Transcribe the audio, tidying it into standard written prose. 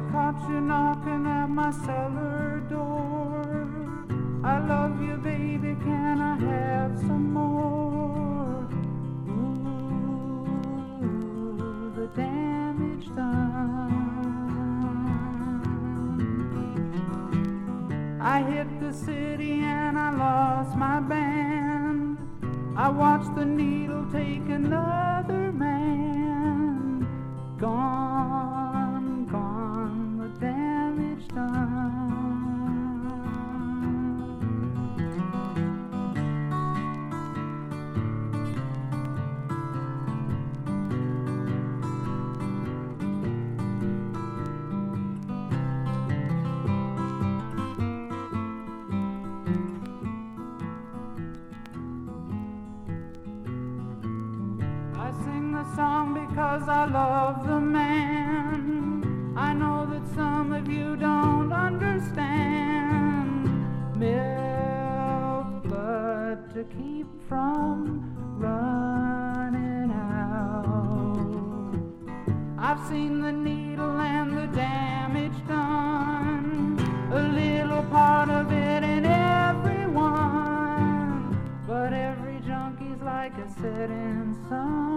caught you knocking at my cellar door. I love you, baby, can I have some more? Ooh, the damage done. I hit the city and I lost my band. I watched the needle take another man. Gone, gone, the damage done. I sing the song because I love the man. I know that some of you don't understand. Milk blood to keep from running out. I've seen the needle and the damage done, a little part of it in everyone, but every junkie's like a setting sun.